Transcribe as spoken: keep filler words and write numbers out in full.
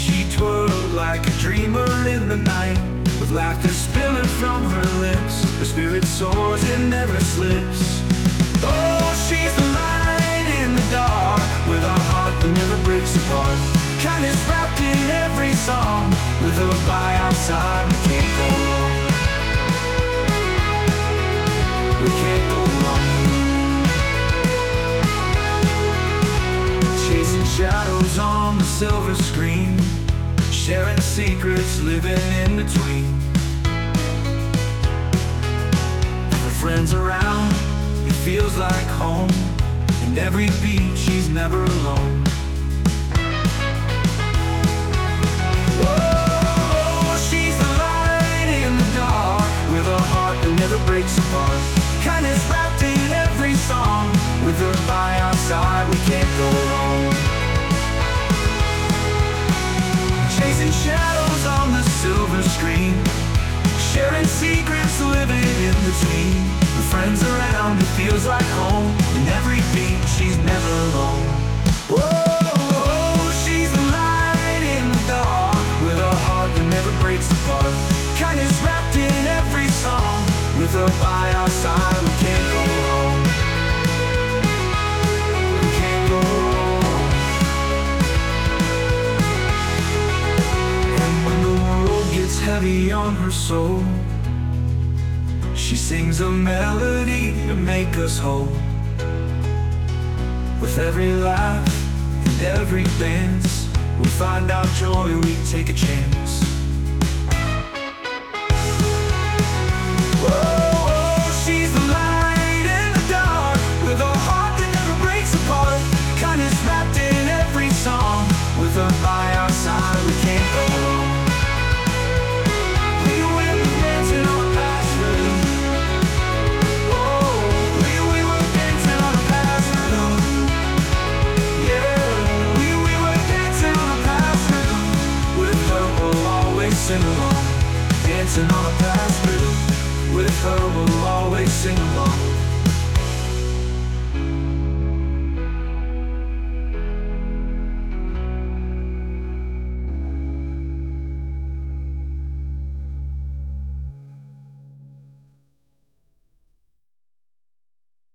She twirled like a dreamer in the night, with laughter spilling from her lips. Her spirit soars and never slips. Oh, she's the light in the dark, with a heart that never breaks apart. Kindness wrapped in every song, with her by our side, we can't go wrong. We can't go wrong. Chasing shadows on the silver screen, sharing secrets, living in between. Her friends around, it feels like home. And every beat, she's never alone. Oh, she's the light in the dark, with a heart that never breaks apart. Kindness wrapped in every song, with her by our side, we can't go wrong. Chasing shadows on the silver screen, sharing secrets, living in between. With friends around, it feels like home. In every beat, she's never alone. Whoa, she's the light in the dark, with a heart that never breaks apart. Kindness wrapped in every song, with her by our side, we can't go wrong. We can't go wrong. And when the world gets heavy on her soul, she sings a melody to make us whole. With every laugh and every dance, we find our joy, we take a chance. Whoa, she's the light in the dark, with a heart that never breaks apart. Kindness wrapped in every song, with her by our side, we can't go wrong. We win the dancing on the past rhythm. Oh, we, we were dancing on the past rhythm. Yeah, we, we were dancing on the past rhythm. With her we'll always sing along, dancing on the